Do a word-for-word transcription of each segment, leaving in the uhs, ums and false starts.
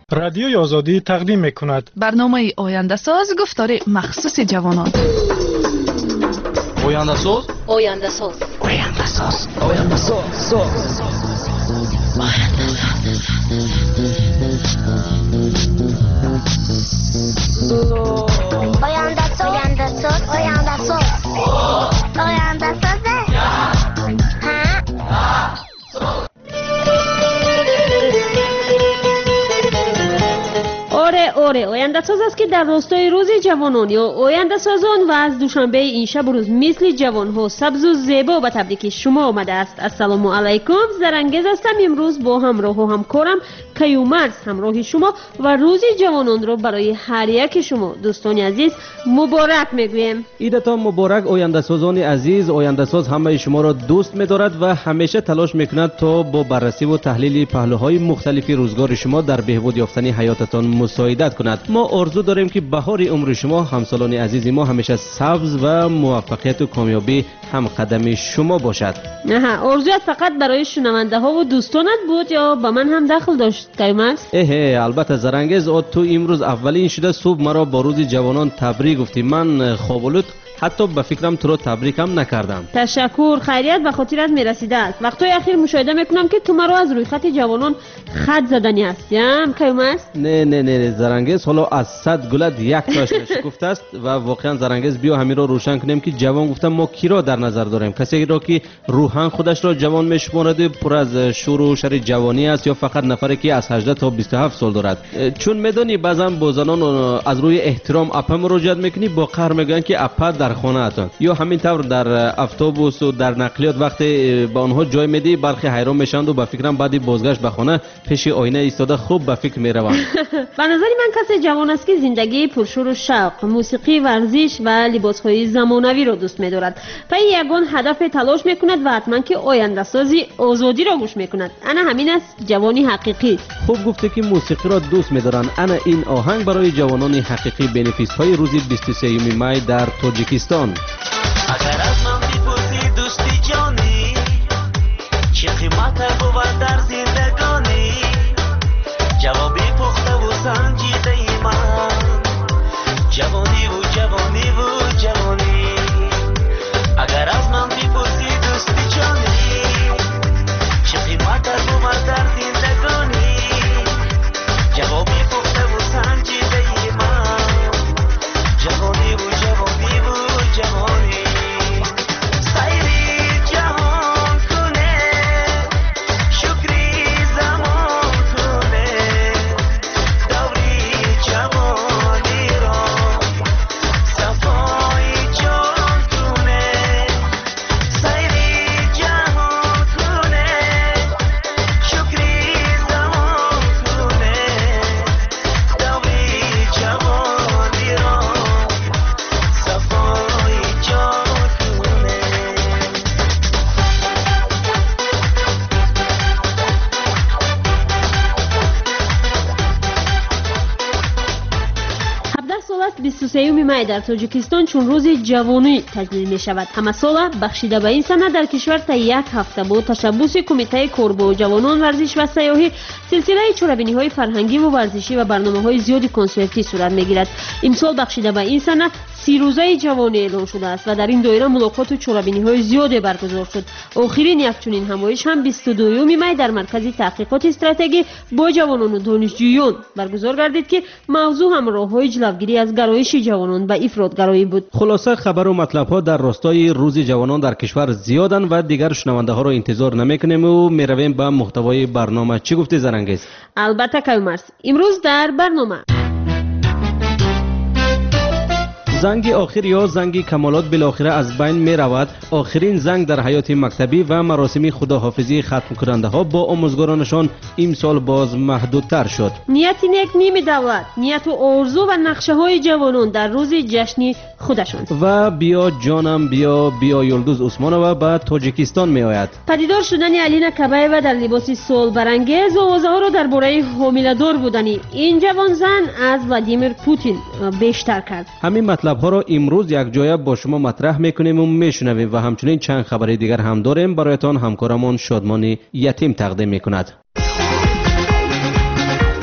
رادیوی آزادی تقدیم می‌کند برنامه آینده ساز گفتار مخصوص جوانان. آینده ساز آینده ساز آینده ساز آینده ساز آینده ساز آینده ساز آینده ساز آینده ساز آره آره آینده ساز است که در راستای روز جوانان یا آینده سازان و از دوشنبه این شب و روز مثل جوان ها سبز و زیبا و تبریک شما آمده است. السلام علیکم، زرنگز هستم. امروز با همراه و همکارم کیومرز همراه شما و روز جوانان رو برای هر یک شما دوستان عزیز مبارک میگویم. عیدتان مبارک آینده سازان عزیز. آینده ساز همه شما را دوست می‌دارد و همیشه تلاش می‌کند تا با بررسی و تحلیل پهلوهای مختلف روزگار شما در بهبود یافتن حیاتتان مساعدت کند. ما آرزو داریم که بهار عمر شما همسالان عزیز ما همیشه سبز و موفقیت و کامیابی هم قدم شما باشد. نه آرزویت فقط برای شنونده ها و دوستانت بود یا با من هم دخل داشت کیومرز؟ اه البته زرنگز، تو امروز اولین شده صبح مرا با روز جوانان تبریک گفتی. من خوابالود حتی به فکرم تو رو تبریکم نکردم. تشکر، خیریت به خاطرت میرسیده است. وقتای اخیر مشاهده میکنم که تو مرا از روی خط جوانان خط زدنی هستیم کیومرز؟ نه نه نه زرنگز، حالا از صد گلت یک تاش نشکفته است و واقعا زرنگز بیا همین را روشن کنیم که جوان گفتم ما کی را در نظر داریم؟ کسی را که روحاً خودش را جوان میشمارد، پر از شور و شر جوانی است، یا فقط نفری که از هجده تا بیست و هفت سال دارد؟ چون میدونی بعضا با زنان از روی احترام اپا مراجعت میکنی، با قهر میگن که اپا در خانه اتان، یا همین طور در اتوبوس و در نقلیات وقتی به آنها جای میدی برخی حیران میشند و به فکرم بعدی بازگشت به خانه پیش آینه ایستاده خوب به فکر میروند. به نظر من کسی جوان است که زندگی پرشور و شوق، موسیقی، ورزش و لباسهای زمانوی را دوست می‌دارد. پس یگان هدف تلاش میکند و حتما که آینده سازی آزادی را گوش میکند. انا همین است جوانی حقیقی. خوب گفته که موسیقی را دوست می‌دارند. انا این آهنگ برای جوانان حقیقی بنفیس های روز بیست و سوم می در تاجیکستان. اگر از من بپرسی دوستی جانی چه قیمت بود در زندگانی، جوابی پخته و سنجیده ای من جوانی و جوانی و جوانی. اگر از من بپرسی دوستی جانی چه قیمت بود در زندگانی، جوابی پخته و سنجیده ای من جوانی و جوانی و جوانی. سیری جهان کنه شکری زمان کنه، دوری جوانی را صفای جان کنه. سیری جهان کنه شکری زمان کنه، دوری جوانی را صفای جان کنه. هفده سال است بیست و سوم می در تاجیکستان چون روز جوانی تجلیل می شود. همه سال بخشیده به این سنه در کشور تا یک هفته با تشبث کمیته کار با جوانان ورزش و سیاحی سلسله چوربینی های فرهنگی و ورزشی و برنامه های زیادی کنسرتی صورت می گیرد. امسال بخشیده به این سنه سی روزه جوانی اعلان شده است و در این دایره ملاقات و چوربینی های زیادی برگزار شد. آخرین یک چنین همایش هم بیست و دوم می در مرکز تحقیقات استراتژی با جوانان و دانشجویان برگزار گردید که موضوع هم راه‌های جلوگیری از گرایش جوانان به افراط‌گرایی بود. خلاصه خبر و مطلب ها در راستای روز جوانان در کشور زیادن و دیگر شنونده ها را انتظار نمیکنیم و میرویم به محتوای برنامه. چی گفتی زرنگز؟ البته کیومرز، امروز در برنامه زنگ آخر یا زنگ کمالات بالاخره از بین می رود. آخرین زنگ در حیات مکتبی و مراسم خداحافظی ختم کننده ها با آموزگارانشان امسال باز محدودتر شد. نیت نیک نمی دولت، نیت و آرزو و نقشه های جوانان در روز جشنی خودشان. و بیا جانم بیا بیا یلدوز عثمانова به تاجیکستان می آید. پدیدار شدن الینا کبایوا در لباس صلح برانگیز و آوازه ها را درباره حامله‌دار بودنی این جوان زن از ولادیمیر پوتین بیشتر کرد. همین مطلب ها را امروز یک جایه با شما مطرح میکنیم و میشنویم و همچنین چند خبر دیگر هم داریم. برایتان همکارمون شادمانی یتیم تقدیم میکند.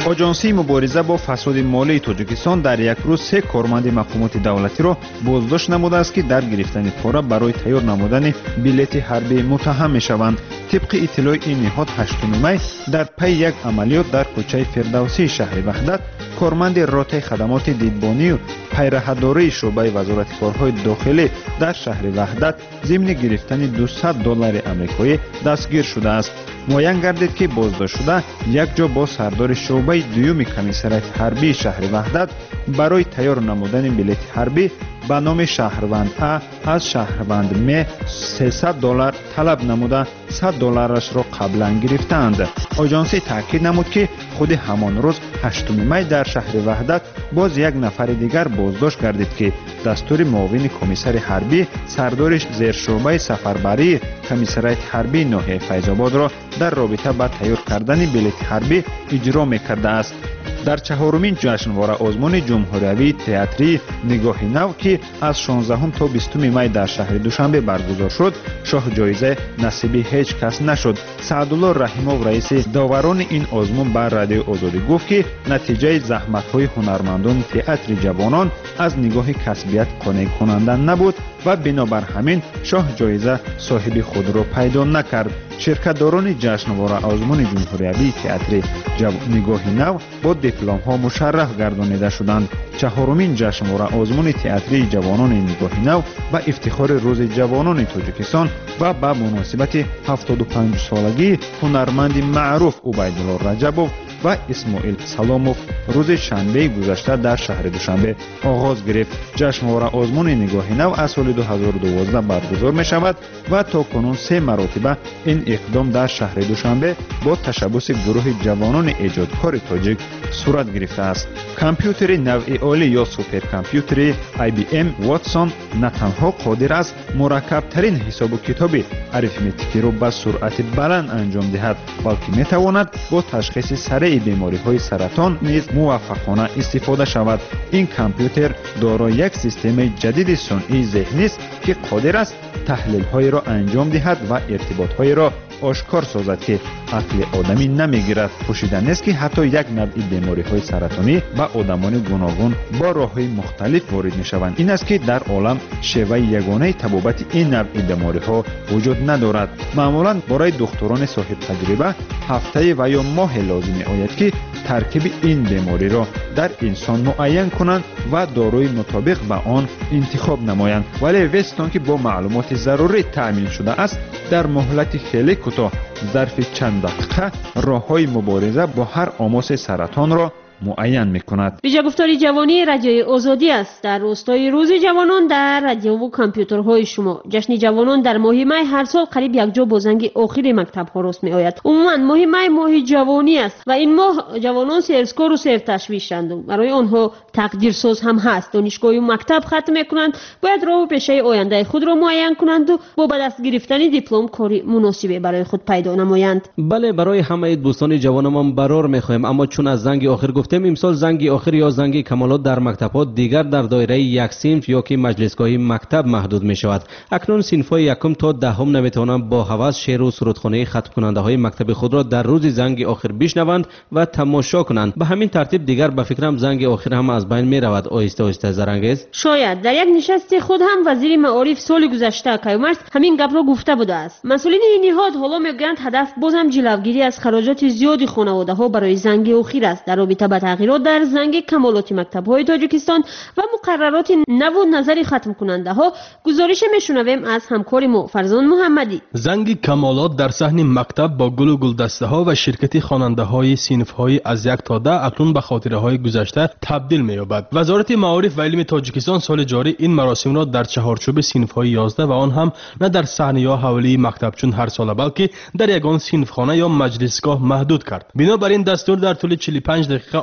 آژانسی مبارزه با فساد مالی تاجیکستان در یک روز سه کارمند مقامات دولتی را بازداشت نموده است که در گرفتن پول برای تیار نمودن بلیط حربی متهم می‌شوند. طبق اطلاع این نهاد هشتم می در پی یک عملیات در کوچه فردوسی شهر وحدت کارمند رابطه خدمات دیدبانی و پیرهداری شعبه وزارت کارهای داخلی در شهر وحدت ضمن گرفتن دویست دلار آمریکایی دستگیر شده است. معین گردید که بازداشت شده یک جا با سردار شعبه دوم کمیسریات حربی شهر وحدت برای تیار نمودن بلیط حربی به نام شهروند ا از شهروند م سیصد دلار طلب نموده صد دلارش را قبلا گرفتند. آژانسی تاکید نمود که خود همان روز هشتم می در شهر وحدت باز یک نفر دیگر بازداشت گردید که دستور معاون کمیسر حربی سردارش زیر شعبه سفربری کمیسریات حربی ناحیه فیض‌آباد را در رابطه با تیار کردن بلیط حربی اجرا می‌کرده است. در چهارمین جشنواره آزمون جمهوریوی تئاتری نگاه نو که از شانزدهم تا بیستم می در شهر دوشنبه برگزار شد، شاه جایزه نصیب هیچ کس نشد. سعدالله رحیمов رئیس داوران این آزمون بر رادیو آزادی گفت که نتیجه زحمت‌های هنرمندان تئاتر جوانان از نگاه کسبیت قانع کننده نبود و بنابر همین شاه جایزه صاحب خود را پیدا نکرد. شرکت‌داران جشنواره آزمون جمهوریوی تئاتر نگاه نو با دیپلم ها مشرف گردانیده شدند. چهارمین جشنواره آزمون تئاتری جوانان نگاه نو و افتخار روز جوانان تاجیکستان و به مناسبت هفتاد و پنج سالگی هنرمند معروف عبیدالله رجبov و اسماعیل سلامov روز شنبه گذشته در شهر دوشنبه آغاز گرفت. جشنواره آزمون نگاه نو از سال دو هزار و دوازده برگزار می شود و تا کنون سه مرتبه این اقدام در شهر دوشنبه با تشبث گروه جوانان ایجادکار تاجیک صورت گرفته است. کامپیوتر نوع عالی یا سوپر کامپیوتر آی بی ام واتسون نه تنها قادر است مرکب ترین حساب و کتاب اریتمتیکی را با سرعت بلند انجام دهد، بلکه می تواند با تشخیص سریع بیماری های سرطان نیز موفقانه استفاده شود. این کامپیوتر دارای یک سیستم جدید صنعی ذهنی است که قادر است تحلیل های را انجام دهد و ارتباط های را آشکار سازد که عقل آدمی نمیگیرد. پوشیده نیست که حتی یک نوع بیماری های سرطانی به آدمان گوناگون با راه های مختلف وارد می شوند. این است که در عالم شیوه یگانه تبابت این نوع بیماری ها وجود ندارد. معمولا برای دکتران صاحب تجربه هفته و یا ماه لازم آید که ترکیب این بیماری را در انسان معین کنند و داروی مطابق به آن انتخاب نمایند. ولی وستون که با معلومات ضروری تأمین شده است در مهلت خیلی کوتاه ظرف چند دقیقه راه‌های مبارزه با هر آماس سرطان را معین می‌کند. ویژه گفتاری جوانی رادیوی آزادی است در راستای روز جوانان در رادیو و کامپیوترهای شما. جشن جوانان در ماه می هر سال قریب یک جا با زنگ آخر مکتب ها راست می‌آید. عموما ماه می ماه جوانی است و این ماه جوانان سرسکار و سرتشویشند. برای آنها تقدیرساز هم هست. دانشگاه و مکتب ختم می‌کنند، باید راه و پیشه آینده خود را معین کنند و با به دست گرفتن دیپلم کاری مناسبی برای خود پیدا نمایند. بله، برای همه دوستان جوانمان برار می‌خوایم، اما چون از زنگ آخر گفتیم امسال زنگ آخر یا زنگ کمالات در مکتب‌ها دیگر در دایره یک صنف یا که مجلسگاهی مکتب محدود می‌شود. اکنون صنف‌های یکم تا دهم نمی‌توانند با هوس شعر و سرودخوانی ختم کننده‌های مکتب خود را در روز زنگ آخر بشنوند و تماشا کنند. به همین ترتیب دیگر به فکرم زنگ آخر هم از بین می‌رود. آهسته آهسته زرنگیز شاید در یک نشست خود هم وزیر معارف سال گذشته کیومرث همین گپ را گفته بوده است. مسئولین این نهاد حالا میگویند هدف بازم جلوگیری از خراجات زیادی خانواده‌ها برای زنگ آخر است. در رابطه با تغییرات در زنگ کمالات مکتب‌های تاجیکستان و مقررات نو و نظری ختم کننده ها گزارش میشنویم از همکار ما فرزان محمدی. زنگ کمالات در صحن مکتب با گل و گلدسته ها و شرکت خواننده های صنف های از یک تا ده اکنون به خاطره های گذشته تبدیل می‌یابد. وزارت معارف و علم تاجیکستان سال جاری این مراسم را در چهارچوب صنف های یازده و آن هم نه در صحنه یا حوالی مکتب چون هر سال بلکه در یگان صنف خانه یا مجلسگاه محدود کرد. بنابراین دستور در طول چهل و پنج دقیقه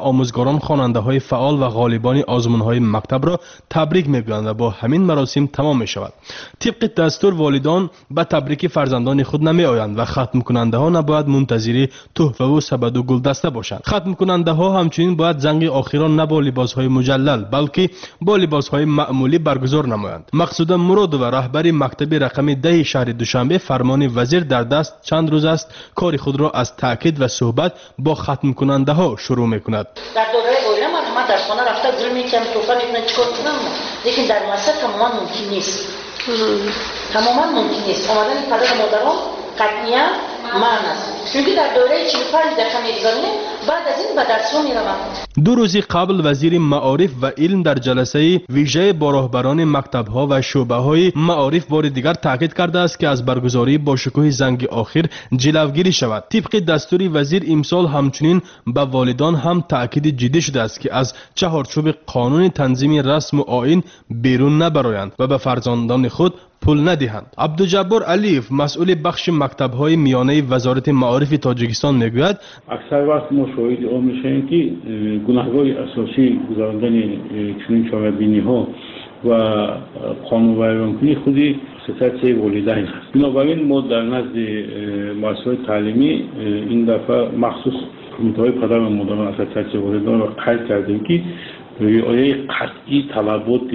آموزگاران خواننده‌های فعال و غالبان آزمون‌های مکتب را تبریک می‌گویند و با همین مراسم تمام می‌شود. طبق دستور والدان به تبریک فرزندان خود نمی‌آیند و ختم کننده‌ها نباید منتظر تحفه و سبد و گلدسته باشند. ختم کننده‌ها همچنین باید زنگ آخران نه با لباس‌های مجلل بلکه با لباس‌های معمولی برگزار نمایند. مقصود مراد و رهبر مکتب رقم ده شهر دوشنبه فرمان وزیر در دست چند روز است کار خود را از تاکید و صحبت با ختم کننده ها شروع میکند. در دوره اوله من من در خانه رفته گل میکنم توفه میکنم چیکار کنم، لیکن در مدرسه تماما ممکن نیست. تماما ممکن نیست. آمدن پدر و مادران قطعیاً معنی است. چون در دوره چهل و پنج دقیقه میگذاریم بعد از این به درس میروم. دو روز قبل وزیر معارف و علم در جلسه ویژه با راهبران مکتب‌ها و شعبه‌های معارف بار دیگر تاکید کرده است که از برگزاری با شکوه زنگ آخر جلوگیری شود. طبق دستور وزیر امسال همچنین به والدان هم تاکید جدی شده است که از چهارچوب قانون تنظیم رسم و آیین بیرون نبرایند و به فرزندان خود پول ندهند. عبدالجبار علیف مسئول بخش مکتب‌های میانه وزارت معارف تاجیکستان میگوید اکثر وقت ما شاهد آن میشیم که گناهگاه اساسی گذراندن چنین چاره‌بینی‌ها و قانون ویرانکنی خودی خصوصیت والدین است. بنابراین ما در نزد مؤسسات تعلیمی این دفعه مخصوص کمیته‌های پدر و مادران اساسیت والدین را قید کردیم که رعایت قطعی طلبات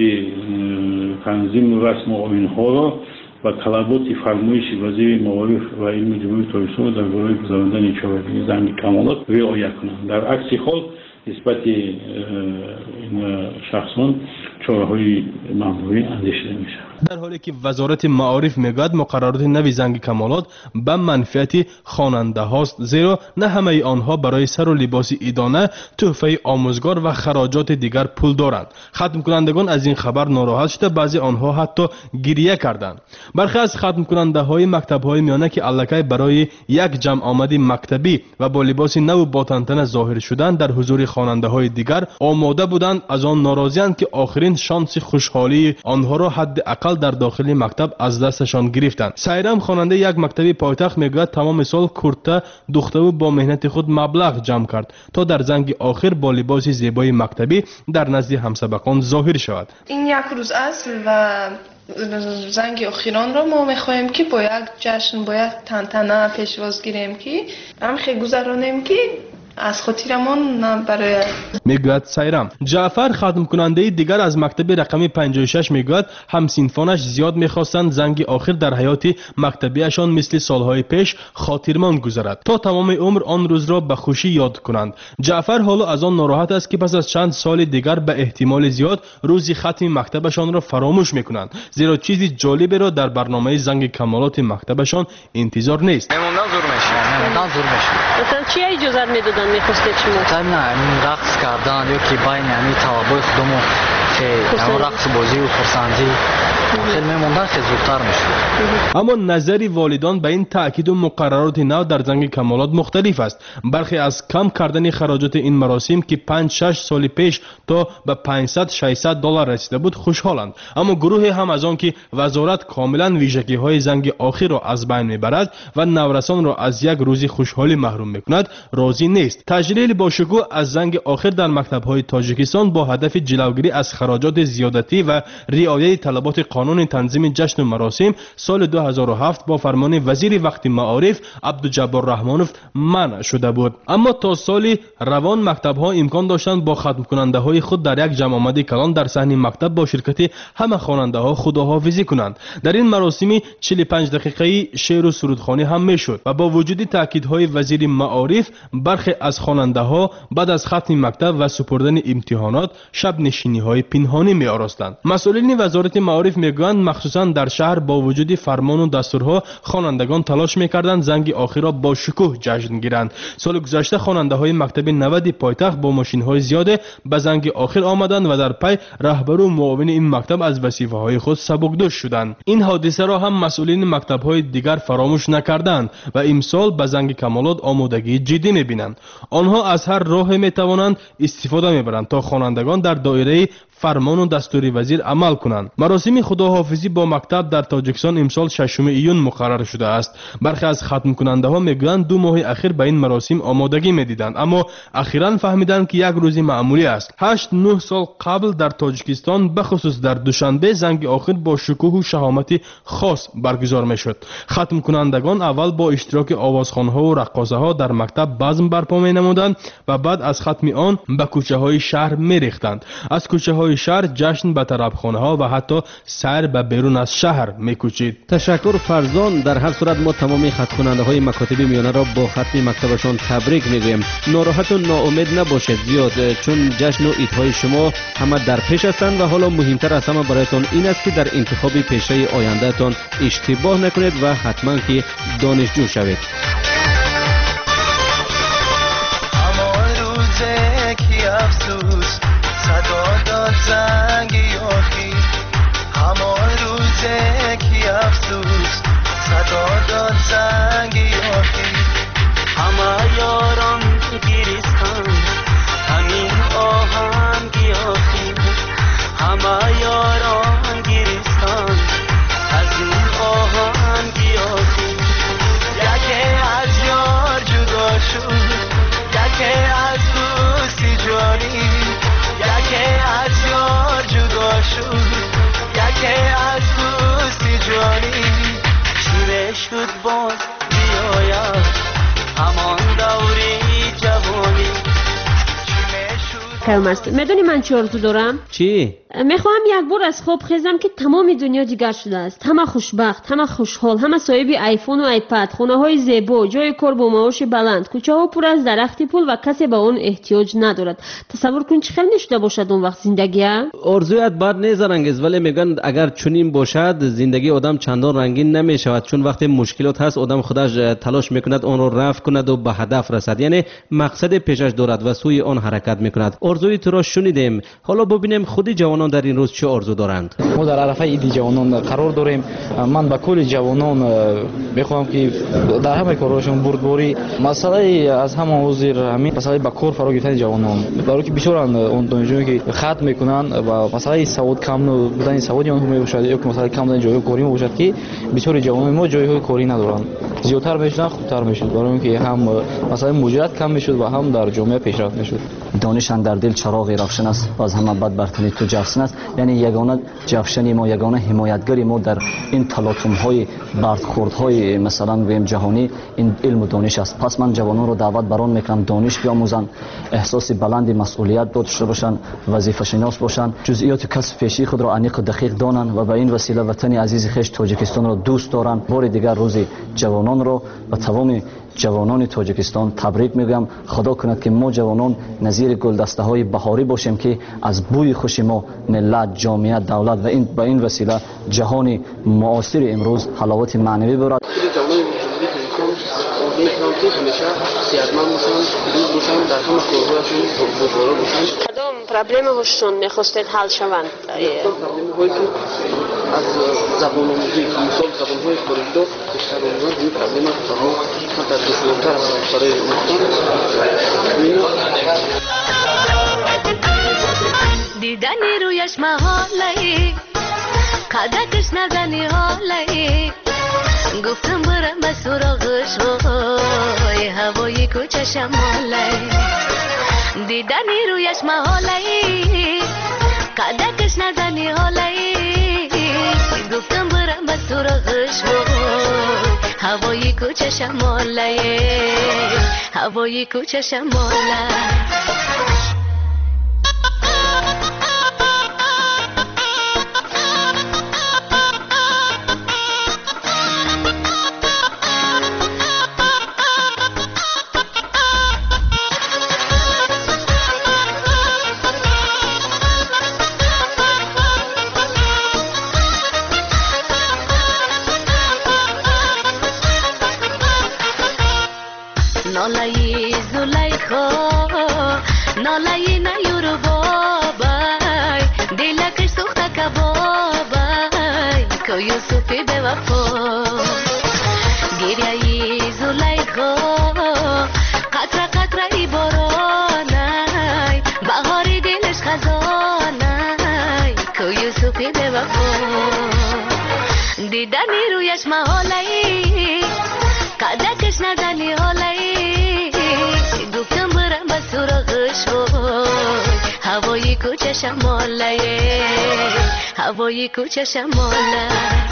تنظیم رسم و آیین‌ها را و طلبات فرمایش وزیر معارف و علم جمهوری تاجیکستان درباره گذراندن چهاربینی زنگ کمالات رعایت کنند. در عکس حال نسبت این شخصان چاره‌های ممنوعی اندیشیده میشه. در حالی که وزارت معارف میگوید مقررات نوی زنگ کمالات به منفعت خواننده هاست، زیرا نه همه آنها برای سر و لباس عیدانه، تحفه آموزگار و خراجات دیگر پول دارند. ختم کنندگان از این خبر ناراحت شده، بعضی آنها حتی گریه کردند. برخی از ختم کننده های مکتب های میانه که الکی برای یک جمع آمد مکتبی و با لباس نو با تنتنه ظاهر شدند در حضور خواننده های دیگر آماده بودند، از آن ناراضی‌اند که آخرین شانس خوشحالی آنها را حداقل در داخل مکتب از دستشان گرفتند. سایرام خواننده یک مکتبی پایتخت میگوید تمام سال کورته دوخته و با مهنت خود مبلغ جمع کرد تا در زنگ آخر با لباس زیبای مکتبی در نزد همسبقان ظاهر شود. این یک روز است و زنگ آخران را ما میخواهیم که با یک جشن با یک تنتنه پیشواز گیریم که هم خیلی گذرانیم که از خاطرمان برای میگوید سایرام. جعفر ختم کننده دیگر از مکتب رقم پنجاه و شش میگوید همسینفانش زیاد میخواستند زنگ آخر در حیات مکتبیشان مثل سالهای پیش خاطرمان گذرد تا تمام عمر آن روز را به خوشی یاد کنند. جعفر حالا از آن ناراحت است که پس از چند سال دیگر به احتمال زیاد روزی ختم مکتبشان را فراموش میکنند، زیرا چیزی جالبی را در برنامه زنگ کمالات مکتبشان انتظار نیست. میموندن زور میشه. میموندن زور میشه. مثلا چی اجازه میدادن میخواستید شما؟ نه این رقص کردن یا که بین یعنی توابع خودمو که همون رقص بازی و خرسندی خیلی میموندن خیلی زودتر میشد. اما نظر والدان به این تاکید و مقررات نو در زنگ کمالات مختلف است. برخی از کم کردن خراجات این مراسم که پنج شش سال پیش تا به پانصد ششصد دلار رسیده بود خوشحالند، اما گروه هم از آن که وزارت کاملا ویژگی های زنگ آخر را از بین میبرد و نورسان را از یک روزی خوشحالی محروم میکند راضی نیست. تجلیل با شکوه از زنگ آخر در مکتب های تاجیکستان با هدف جلوگیری از خراجات زیادتی و رعایت طلبات قانون تنظیم جشن و مراسم سال دو هزار و هفت با فرمان وزیر وقت معارف عبدالجبار رحمانوف منع شده بود. اما تا سال روان مکتب ها امکان داشتند با ختم کننده های خود در یک جمع آمد کلان در صحن مکتب با شرکت همه خواننده ها خداحافظی کنند. در این مراسم چهل و پنج دقیقه‌ای شعر و سرودخوانی هم میشد و با وجود تاکیدهای وزیر معارف برخی از خواننده ها بعد از ختم مکتب و سپردن امتحانات شب نشینی های پنهانی می آراستند. مسئولین وزارت معارف میگویند مخصوصا در شهر با وجود فرمان و دستورها خوانندگان تلاش میکردند زنگ آخر را با شکوه جشن گیرند. سال گذشته خواننده های مکتب نود پایتخت با ماشین های زیاده به زنگ آخر آمدند و در پی رهبر و معاون این مکتب از وظیفه های خود سبکدوش شدند. این حادثه را هم مسئولین مکتب های دیگر فراموش نکردند و امسال به زنگ کمالات آمادگی جدی میبینند. آنها از هر راه میتوانند استفاده میبرند تا خوانندگان در دایره فرمان و دستور وزیر عمل کنند. مراسم خداحافظی با مکتب در تاجیکستان امسال ششم ایون مقرر شده است. برخی از ختم کننده ها میگویند دو ماه اخیر به این مراسم آمادگی میدیدند، اما اخیراً فهمیدند که یک روز معمولی است. هشت نه سال قبل در تاجیکستان به خصوص در دوشنبه زنگ آخر با شکوه و شهامت خاص برگزار میشد. ختم کنندگان اول با اشتراک آوازخوان‌ها و رقاصه‌ها در مکتب بزم برپا می‌نمودند و بعد از ختم آن به کوچه‌های شهر می‌ریختند. از کوچه‌های شهر جشن به طربخانه‌ها و حتی سیر به بیرون از شهر می‌کوچید. تشکر فرزان. در هر صورت ما تمامی ختم کننده‌های مکاتب میانه را با ختم مکتبشان تبریک می‌گوییم. ناراحت و ناامید نباشید زیاد، چون جشن و عیدهای شما همه در پیش هستند و حالا مهمتر از همه برایتان این است که در انتخاب پیشه آیندهتان اشتباه نکنید و حتما که دانشجو شوید. همان روزه که افسوس صدا داد زنگ آخی، همان روزه که افسوس صدا داد زنگ آخی، همه یاران گریستان همین آهنگی آخی، همه یاران گریستان از این آهنگی آخی، یکی از یار جدا شد، یکی از دوستی جانی، یکی از یار جدا شد، یکی از دوستی جانی، چی شد باز بیاید همان دوری جوانی. خیلی است. میدونی من چی آرزو دارم؟ چی؟ میخواهم یک بار از خواب خیزم که تمام دنیا دیگر شده است. همه خوشبخت، همه خوشحال، همه صاحب آیفون و آیپد، خونه های زیبا، جای کار با معاش بلند، کوچه ها پر از درخت پول و کسی به اون احتیاج ندارد. تصور کن چه خیلی نشده باشد اون وقت زندگی. آرزویت بد نیست زرنگیز، ولی میگن اگر چنین باشد زندگی آدم چندان رنگین نمیشود، چون وقتی مشکلات هست آدم خودش تلاش میکند آن را رفع کند و به هدف رسد، یعنی مقصد پیشش دارد و سوی آن حرکت میکند. آرزوی تو را شنیدیم، حالا ببینیم خود جوانان در این روز چه آرزو دارند. ما در عرفه عید جوانان قرار داریم. من با کل جوانان میخوام که در همه کارشون بردباری مسئله از همه حضور همین مسئله با کار فرا گرفتن جوانان، برای که بسیار اون دانشجویی که ختم میکنن و مسئله سواد کم بودن سوادی اونها میباشد یا که مسئله کم بودن جای کاری میباشد که بسیار جوانان ما جایهای کاری ندارن، زیادتر میشدن خوبتر میشد، برای اینکه هم مسئله مجرد کم میشد و هم در جامعه پیشرفت میشد. دانشان در دل چراغی روشن است و از همه بد برتری تو جفسن است، یعنی یگانه جفشنی ما، یگانه حمایتگری ما در این تلاطم های بردخورد های مثلا گویم جهانی این علم و دانش است. پس من جوانان رو دعوت بران میکنم دانش بیاموزند، احساس بلند مسئولیت داشته باشند، وظیفه شناس باشند، جزئیات کسب پیشی خود را عمیق و دقیق دانند و به این وسیله وطن عزیز خویش تاجیکستان را دوست دارند. بار دیگر روز جوانان را و تمام جوانان تاجیکستان تبریک میگم. خدا کند که ما جوانان نظیر گلدسته های بهاری باشیم که از بوی خوش ما ملت، جامعه، دولت و این با این وسیله جهان معاصر امروز حلاوت معنوی برد. کدام پرابلم هاشون میخواستید حل شوند؟ پرابلم هایی که از زبان آموزی مثال زبان های خارجی بیشتر آموزن این پرابلم ها در دشوارتر است برای دیدنی رویش محاله قدکش نزنی حاله گفتم برم به سراغش وای هوای کوچه شماله دیدنی رویش محاله قدکش نزنی حاله گفتم برم به سراغش وای هوای کوچه شماله هوای کوچه شماله نالایی زلیخا نالایی نیورو بابای دلکش سوخته کبابای که یوسفی به وفا گریایی زلیخا قطره قطره ای بارانای بهاری دلش خزانای معشوقی به وفا دیدنی رویش محاله‌ای قدکش ندنی حاله‌ای گفتم برم به سراغش وای هوای کوچه شماله هوای کوچه شماله.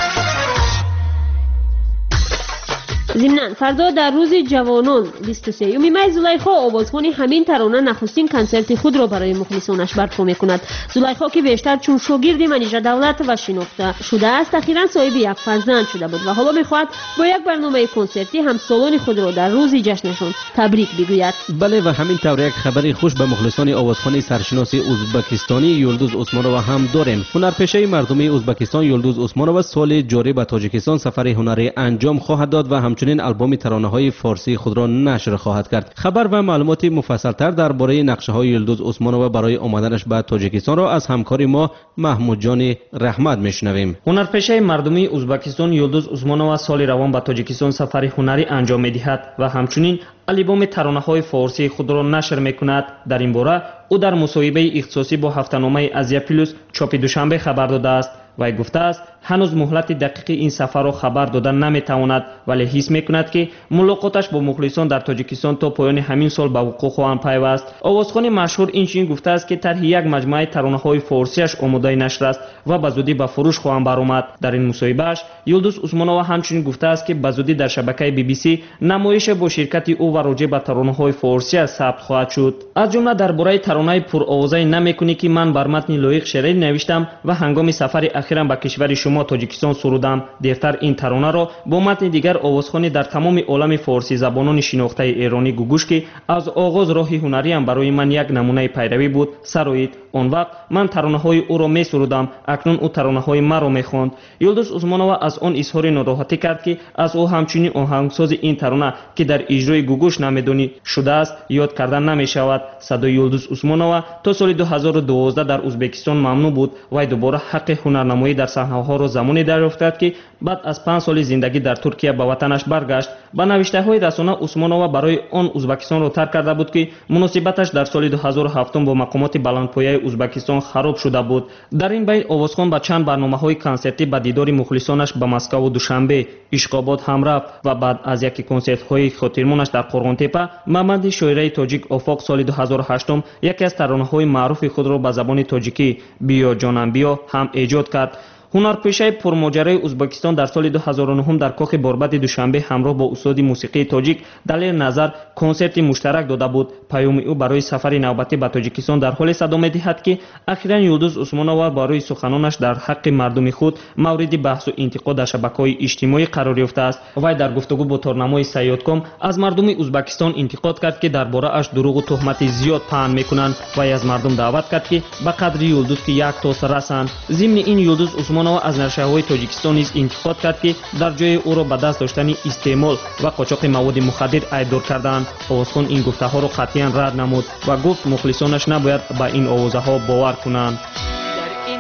ضمناً فردا در روز جوانان بیست و سه می زلیخا آوازخوانی همین ترانه نخستین کنسرت خود را برای مخلصانش برپا میکند. زلیخا که بیشتر چون شاگرد منیژه دولت و شناخته شده است اخیراً صاحب یک فرزند شده بود و حالا میخواهد با یک برنامه کنسرتی همسالان خود را در روز جشنشان تبریک بگوید. بله و همین طور یک خبری خوش به مخلصان آوازخوانی سرشناس ازبکستانی یلدوز عثمانووا هم داریم. هنرپیشه مردمی ازبکستان یلدوز عثمانووا سال جاری به تاجیکستان سفر هنری انجام خواهد داد و همچنین البوم ترانه‌های فارسی خود را نشر خواهد کرد. خبر و معلومات مفصل‌تر درباره نقشه‌های یلدوز عثمانووا برای آمدنش به تاجیکستان را از همکار ما محمود جان رحمت میشنویم. هنرپیشه مردمی ازبکستان یلدوز عثمانووا سال روان به تاجیکستان سفر هنری انجام می‌دهد و همچنین البوم ترانه‌های فارسی خود را نشر می‌کند. در این باره او در مصاحبه اختصاصی با هفته‌نامه ازیا پلوس چاپ دوشنبه خبر داده است. وی گفته است هنوز مهلت دقیق این سفر را خبر دادن نمیتواند ولی حس میکند که ملاقاتش با مخلصان در تاجیکستان تا پایان همین سال به وقوع خواهد پیوست. آوازخوان مشهور اینچنین گفته است که طرح یک مجموعه ترانه‌های فارسیش آماده نشر است و به زودی به فروش خواهد برآمد. در این مصاحبهش یلدوز عثمانووا همچنین گفته است که به زودی در شبکه بی بی سی نمایش با شرکت او و راجع به ترانه‌های فارسی ثبت خواهد شد. از جمله درباره ترانه پرآوازه نمیکنی که من بر متن لایق شعری نوشتم و هنگام سفر اخیرا به کشور شما تاجیکستان سرودم. دیرتر این ترانه را با متن دیگر آوازخوانی در تمام عالم فارسی زبانان شناخته ایرانی گوگوش که از آغاز راه هنری هم برای من یک نمونه پیروی بود سرایید. آن وقت من ترانه های او را می سرودم، اکنون او ترانه های مرا می خواند. یلدوز عثمانووا از آن اظهار ناراحتی کرد که از او همچنین آهنگساز این ترانه که در اجرای گوگوش نمیدانی شده است یاد کردن نمی شود. صدای یلدوز عثمانووا تا سال دو هزار و دوازده در ازبکستان ممنوع بود و دوباره حق هنرنمایی در صحنه ها را زمانی دریافت کرد که بعد از پنج سال زندگی در ترکیه به وطنش برگشت. با نوشته های رسانه عثمانووا برای آن ازبکستان را ترک کرده بود که مناسبتش در سال دو هزار و هفت با مقامات بلندپایه ازبکستان خراب شده بود. در این بین آوازخوان با چند برنامه‌های کنسرتی به دیدار مخلصانش به مسکو و دوشنبه اشقاباد هم رفت و بعد از یکی کنسرت‌های خاطرمانش در قرغن‌تپه محمد شاعره تاجیک افاق سال دو هزار و هشت یکی از ترانه‌های معروف خود را به زبان تاجیکی بیا جانم بیا هم ایجاد کرد. هنرپیشه پرماجرای ازبکستان در سال دو هزار و نه در کاخ باربد دوشنبه همراه با استاد موسیقی تاجیک دلیل نظر کنسرت مشترک داده بود. پیام او برای سفر نوبتی به تاجیکستان در حال صدا می‌دهد که اخیراً یلدوز عثمانووا برای سخنانش در حق مردم خود مورد بحث و انتقاد در شبکه‌های اجتماعی قرار یافته است. وی در گفتگو با تارنمای سیاد کام از مردم ازبکستان انتقاد کرد که درباره اش دروغ و تهمت زیاد پهن می‌کنند و از مردم دعوت کرد که به قدر یلدوز که یک تاس رسند. ضمن این یلدوز عثمانووا از نشریه‌های تاجیکستان نیز انتقاد کرد که در جای او را به دست داشتن استعمال و قاچاق مواد مخدر ایدار کردند. آوازخوان این گفته‌ها را قطعاً رد نمود و گفت مخلصانش نباید به این آوازها باور کنند. در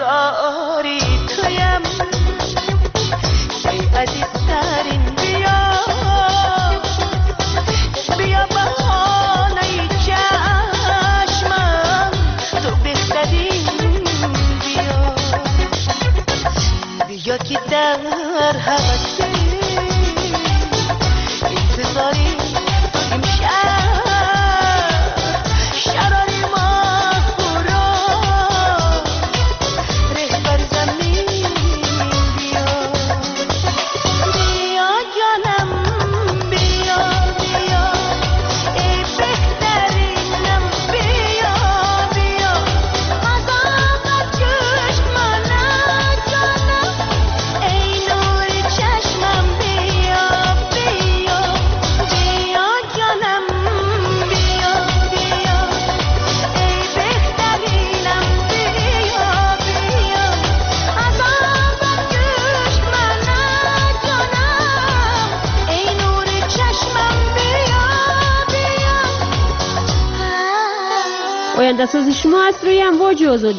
انتظاری تویم ای عزیزترین بیا بیا بهانه چشمم تو بهترین بیا بیا که در هوسی انتظاری تویم شهر شراری مخورا رهبر زمین بیا بیا جانم بیا بیا ای بهترینم بیا بیا از آقا چشمانه جانم ای نور چشمم بیا بیا بیا جانم بیا بیا ای بهترینم بیا بیا از آقا چشمانه جانم ای نور چشمم بیا بیا آینده ساز شما از روی امواج آزادی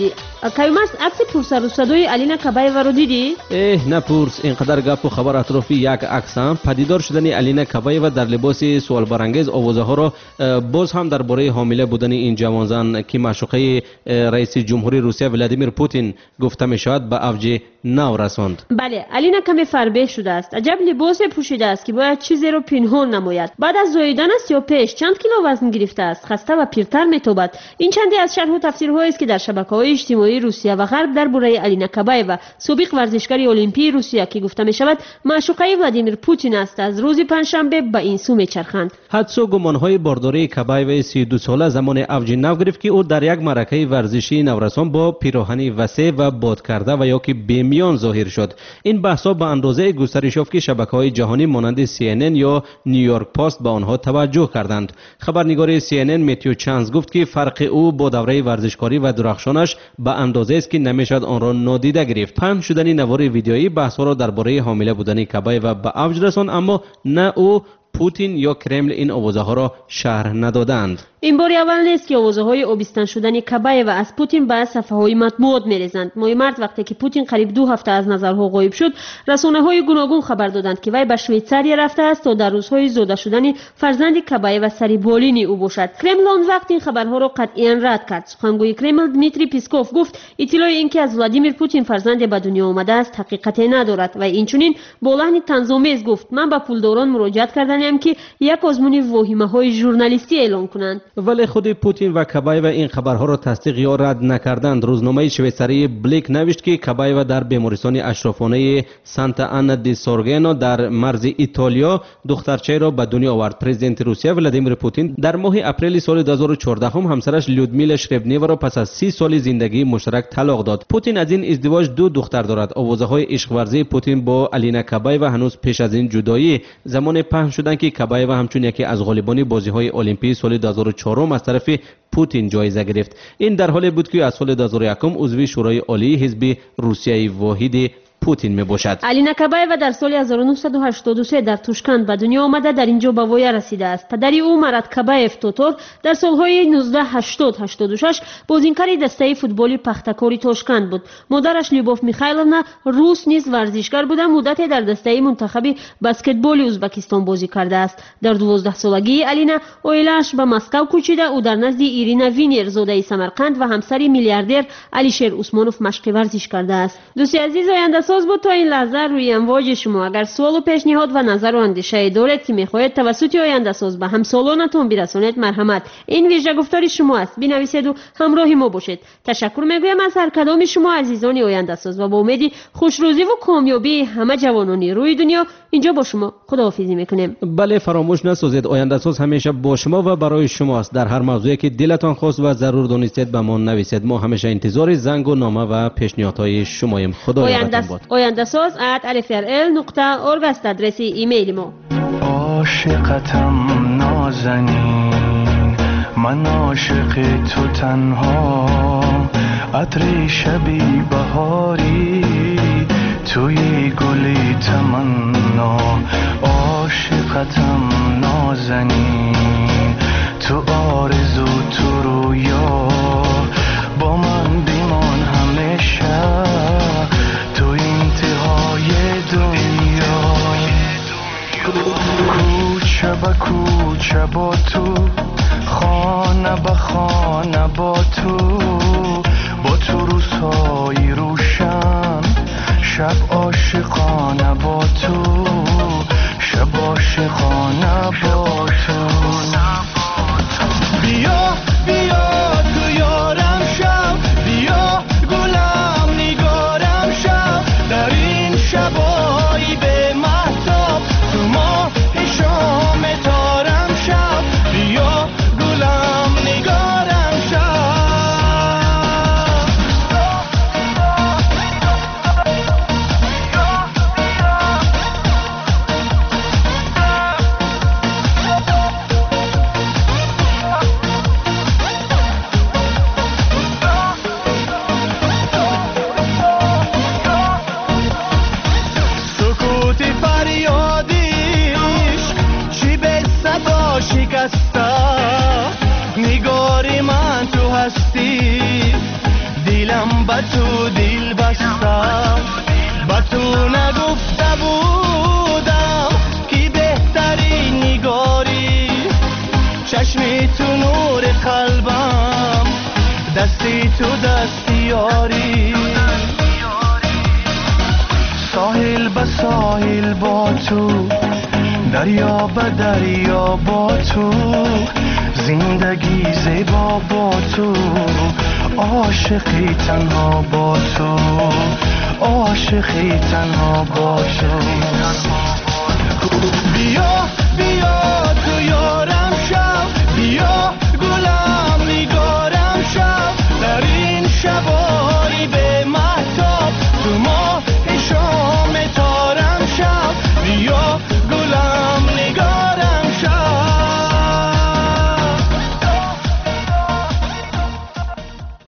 کایومرس عکس پرسر و صدای الینا کبایوا رو دیدی؟ اه نپرس، اینقدر گپ و خبر اطرافی یک عکس هم پدیدار شدن الینا کبایوا در لباس سوال برانگیز آوازه ها را باز هم درباره حامله بودن این جوانزن که معشوقه رئیس جمهوری روسیه ولادیمیر پوتین گفته می شود به اوج نو رساند. بله، الینا کمی فربه شده است. عجب لباس پوشیده است که باید چیزی رو پنهان نماید. بعد از زاییدن سی و پنج چند کیلو وزن گرفته است. خسته و پیرتر میتوبد. این چندی از شرح و تفسیرهایی است که در شبکه‌های اجتماعی روسیه و غرب درباره الینا کبایوا سابق ورزشکار المپی روسیه که گفته می شود معشوقه ولادیمیر پوتین است از روز پنجشنبه به این سو میچرخند. حدس و گمان‌های بارداری کبایوا سی و دو ساله زمان اوج نو گرفت که او در یک معرکه ورزشی نورسان با پیراهنی وسیع و باد کرده و یا که بیمیان ظاهر شد. این بحث‌ها به اندازه گسترش یافت که شبکه‌های جهانی مانند سی ان ان یا نیویورک پست به آنها توجه کردند. خبرنگار سی ان ان متیو چانز گفت که فرق او با دوره ورزشکاری و درخشانش به اندازه است که نمیشد آن را نادیده گرفت. پخش شدن نوار ویدیویی بحث‌ها را درباره حامله بودن کبایوا به اوج رساند، اما نه او پوتین یا کرمل این آوازه ها را شرح ندادند. این بار اول نیست که آوازه های آبستن شدن کبایوا از پوتین به صفحه های مطبوعات میریزند. ماه مارس وقتی که پوتین قریب دو هفته از نظرها غایب شد، رسانه های گوناگون خبر دادند که وی به شویتزاریا رفته است تا در روزهای زاده شدن فرزند کبایوا سری بالین او باشد. کرمل آن وقت این خبرها را قطعا رد کرد. سخنگوی کرمل دمیتری پیسکوف گفت اطلاع اینکه از ولادیمیر پوتین فرزند به دنیا آمده است حقیقتی ندارد و اینچنین با لحن طنزآمیز گفت من به پولداران مراجعت کردم که یک آزمون واهمه‌های ژورنالیستی اعلام کنند. ولی خود پوتین و کبایوا این خبرها را تصدیق یا رد نکردند. روزنامه شویتزاری بلیک نوشت که کبایوا در بیمارستان اشرافانه سانتا آنا دی سورگنو در مرز ایتالیا دخترچه را به دنیا آورد. پرزیدنت روسیه ولادیمیر پوتین در ماه اپریل سال دو هزار و چهارده هم همسرش لودمیلا شربنیوا را پس از سی سال زندگی مشترک طلاق داد. پوتین از این ازدواج دو دختر دارد. آوازه‌های عشق ورزی پوتین با الینا کبایوا هنوز پیش از این جدایی زمان پخش شدند که کبایوا همچون یکی از غالبان بازی‌های المپی سال دو هزار و چهار از طرف پوتین جایزه گرفت. این در حالی بود که از سال دو هزار و یک عضو شورای عالی حزب روسیه واحد پوتین می باشد. الینا کبایوا در سال هزار و نهصد و هشتاد و سه در توشکند به دنیا آمده در اینجا به وای رسیده است. پدری او مراد کبایف توتور در سالهای نوزده هشتاد هشتاد و شش بازیکن دسته فوتبالی پختکاری توشکند بود. مادرش لیوبوف میخایلونا روس نیز ورزشکار بود. مدتی در دسته منتخب بسکتبال ازبکستان بازی کرده است. در دوازده سالگی الینا اویلش به مسکو کوچیده. او در نزد ایرینا وینر زاده سمرقند و همسر میلیاردر علیشیر عثمانوف مشق ورزش کرده است. دوستی عزیز آینده ساز بود تا این لحظه روی امواج شما. اگر سوال و پیشنهاد و نظر و اندیشه دارید که میخواهید توسط آینده ساز به همسالانتون برسانید، مرحمت این ویژه گفتاری شما است. بنویسید و همراه ما باشید. تشکر میگویم از هر کدام شما عزیزان آینده ساز و با امید خوشروزی و کامیابی همه جوانان روی دنیا اینجا با شما خداحافظی میکنیم. بله، فراموش نسازید آینده ساز همیشه با شما و برای شماست. در هر موضوعی که دلتان خواست و ضرور دانستید به ما نویسید. ما همیشه انتظار زنگ و نامه و پیشنهادهای شماییم. خدا یارتون باد. آینده ساز ات الف ار ال نقطه اورگ است آدرس ایمیل ما. عاشقتم نازنین، من عاشق تو تنها، عطر شبی بهاری توی گلی تمنا. عاشقتم نازنین، تو آرزو تو رویا، با من بیمان همیشه تو انتهای دنیا. کوچه با کوچه با تو، خانه با خانه با تو، با تو روزهای روشن، شب عاشقانه با تو، شب عاشقانه با تو. بیا بیا تو یا به تو دل بستم به تو نگفته بودم که بهترین نگاری چشمی تو نور قلبم دستی تو دستی یاری ساحل به ساحل با تو دریا به دریا با تو زندگی زیبا با تو عاشقی تنها با تو عاشقی تنها با تو بیا بیا